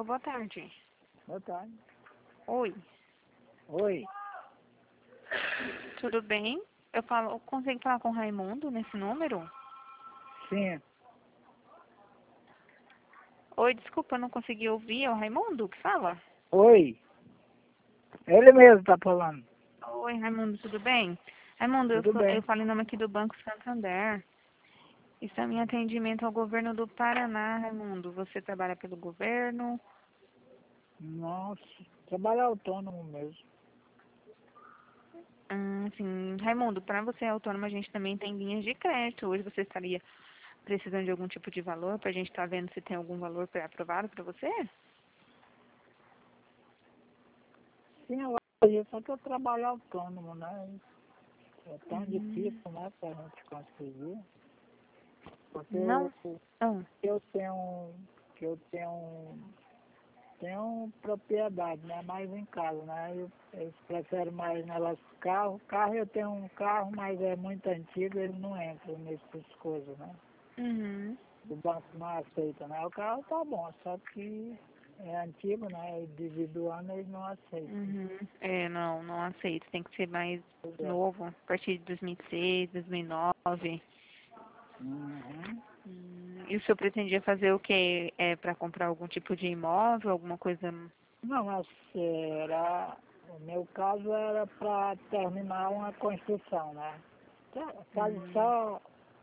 Alô, boa tarde. Boa tarde. Oi, Oi. tudo bem? Eu consigo falar com o Raimundo nesse número? Sim. Oi, desculpa, eu não consegui ouvir. É o Raimundo que fala? Oi. Ele mesmo tá falando. Oi, Raimundo, tudo bem? Raimundo, Tudo eu bem. falo em nome aqui do Banco Santander. Isso é em atendimento ao governo do Paraná, Raimundo. Você trabalha pelo governo? Nossa, trabalho autônomo mesmo. Sim. Raimundo, para você ser autônomo, a gente também tem linhas de crédito. Hoje você estaria precisando de algum tipo de valor para a gente estar vendo se tem algum valor aprovado para você? Sim, eu acho, só que eu trabalho autônomo, né? É tão Hum, difícil, né, pra gente conseguir. Porque não. Ah, eu que eu tenho propriedade, né? Mais em casa, né? Eles preferem mais nelas carro. Carro eu tenho um carro, mas é muito antigo, ele não entra nessas coisas, né? uhum, O banco não aceita, né? O carro tá bom, só que é antigo, né? E devido ao ano eles não aceitam. uhum. É, não aceito. Tem que ser mais Pois é. novo, a partir de 2006, 2009. Uhum. E o senhor pretendia fazer o quê? É para comprar algum tipo de imóvel, alguma coisa? Não, mas o meu caso era para terminar uma construção, né? Quase Hum. só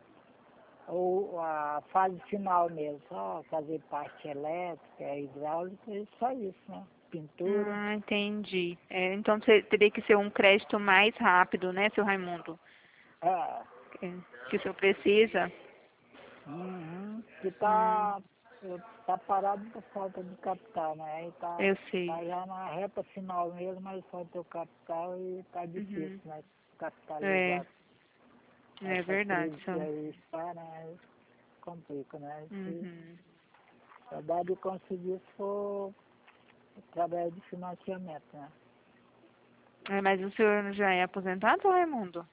a fase final mesmo, só fazer parte elétrica, hidráulica e só isso, né? Pintura. Ah, entendi. É, então teria que ser um crédito mais rápido, né, seu Raimundo? É, É, que o senhor precisa? uhum, que Hum, tá parado por falta de capital, né? Aí eu sei. tá já na reta final mesmo, mas falta o capital e tá difícil, Uhum. né? É, Capitalizar é essa verdade, crise que senhor. aí está, né? Complica, né? Se Uhum. a de conseguir se for através de financiamento, né? É, mas o senhor já é aposentado, seu Raimundo?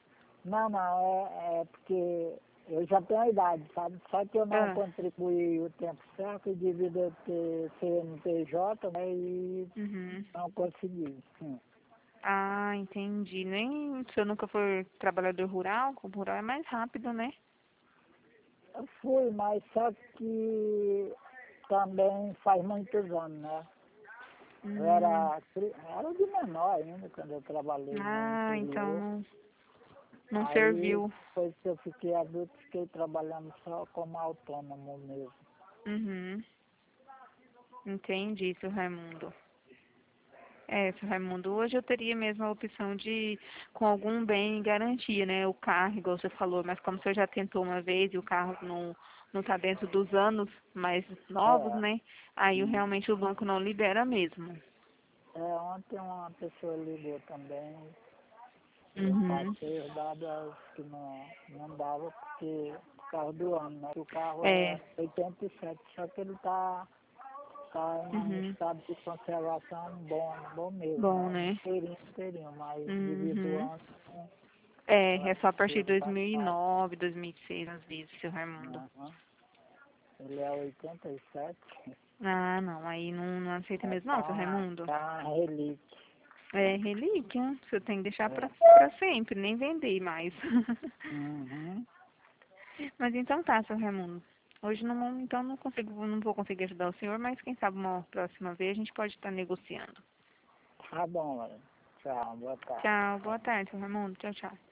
Não, é porque eu já tenho a idade, sabe? Só que eu não Ah, contribuí o tempo certo devido a ter CNPJ, né? E uhum. não consegui. Sim. Ah, entendi. Nem se eu nunca for trabalhador rural, o rural é mais rápido, né? Eu fui, mas só que também faz muitos anos, né? Eu Hum. era de menor ainda quando eu trabalhei no Ah, então interior. não Aí, serviu. depois que eu fiquei adulto, fiquei trabalhando só como autônomo mesmo. Uhum. Entendi, seu Raimundo. É, seu Raimundo, hoje eu teria mesmo a opção de, com algum bem em garantia, né? O carro, igual você falou, mas como o senhor já tentou uma vez e o carro não tá dentro dos anos mais novos, É, né? Aí hum, realmente o banco não libera mesmo. ontem uma pessoa ligou também. Eu Uhum. passei os dados que não dava porque por causa do ano, né? O carro É. é 87, só que ele tá em um Uhum. estado de conservação bom mesmo, Bom, né? né? Inteirinho, mas devido ao Uhum. ano, É, ela é só a partir de vai 2009, 2006, às vezes, seu Raimundo. Aham. Ele é 87, Ah, não, aí não aceita é, mesmo não, seu Raimundo. tá uma relíquia. É relíquia, você tem que deixar É. pra sempre, nem vender mais. Uhum. Mas então tá, seu Raimundo. Hoje então não vou conseguir ajudar o senhor, mas quem sabe uma próxima vez a gente pode estar negociando. Tá bom, tchau, boa tarde. Tchau, boa tarde, seu Raimundo. Tchau, tchau.